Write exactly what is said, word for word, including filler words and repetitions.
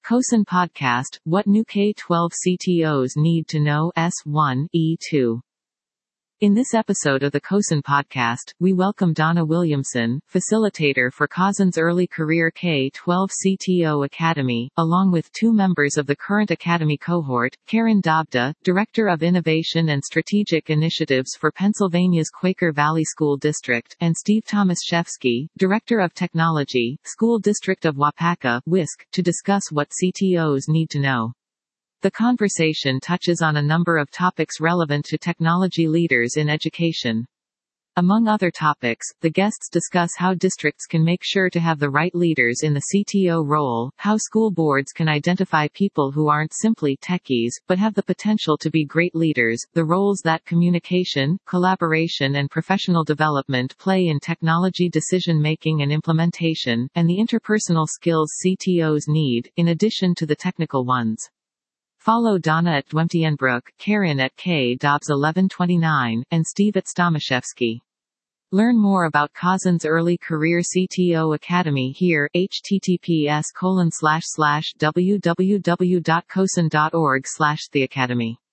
CoSN Podcast, What New K twelve C T Os Need to Know S one, E two. In this episode of the CoSN Podcast, we welcome Donna Williamson, facilitator for CoSN's Early Career K twelve C T O Academy, along with two members of the current Academy cohort, Karen Dobda, Director of Innovation and Strategic Initiatives for Pennsylvania's Quaker Valley School District, and Steve Tomaszewski, Director of Technology, School District of Waupaca, W I S C, to discuss what C T Os need to know. The conversation touches on a number of topics relevant to technology leaders in education. Among other topics, the guests discuss how districts can make sure to have the right leaders in the C T O role, how school boards can identify people who aren't simply techies, but have the potential to be great leaders, the roles that communication, collaboration and professional development play in technology decision-making and implementation, and the interpersonal skills C T Os need, in addition to the technical ones. Follow Donna at Dwemtienbrook, Karen at K Dobbs eleven twenty-nine, and Steve at Tomaszewski. Learn more about CoSN's Early Career C T O Academy here, https colon slash slash www dot cosn dot org slash the academy.